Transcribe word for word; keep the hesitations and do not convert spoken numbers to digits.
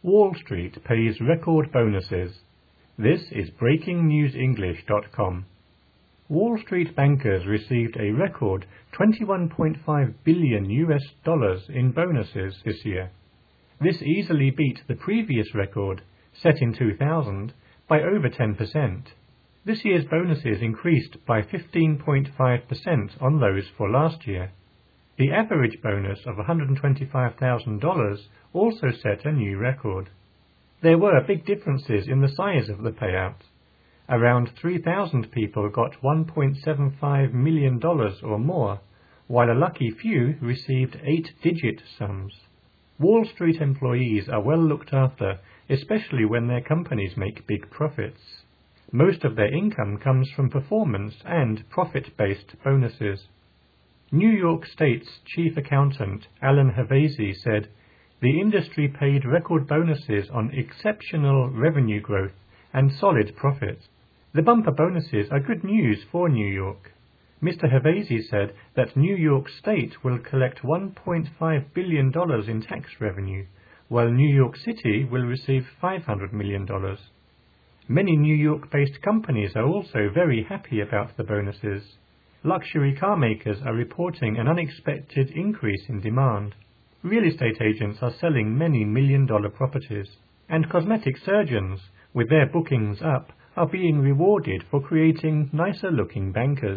Wall Street pays record bonuses. This is breaking news english dot com. Wall Street bankers received a record twenty-one point five billion U S dollars in bonuses this year. This easily beat the previous record, set in two thousand, by over ten percent. This year's bonuses increased by fifteen point five percent on those for last year. The average bonus of one hundred twenty-five thousand dollars also set a new record. There were big differences in the size of the payout. Around three thousand people got one point seven five million dollars or more, while a lucky few received eight-digit sums. Wall Street employees are well looked after, especially when their companies make big profits. Most of their income comes from performance and profit-based bonuses. New York State's chief accountant, Alan Havasi, said, "The industry paid record bonuses on exceptional revenue growth and solid profits. The bumper bonuses are good news for New York." Mister Havasi said that New York State will collect one point five billion dollars in tax revenue, while New York City will receive five hundred million dollars. Many New York-based companies are also very happy about the bonuses. Luxury car makers are reporting an unexpected increase in demand. Real estate agents are selling many million-dollar properties. And cosmetic surgeons, with their bookings up, are being rewarded for creating nicer-looking bankers.